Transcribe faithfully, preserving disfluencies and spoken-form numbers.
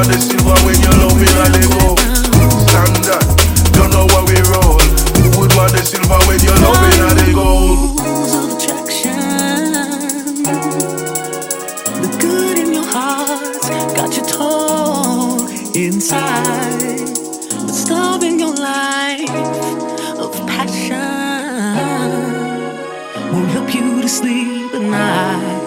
want the silver when you're loving and they go. Standard, you know what we roll. Who would want the silver when you're loving and they go? Rules of attraction. The good in your heart got you torn inside. The stuff in your life of passion won't help you to sleep at night.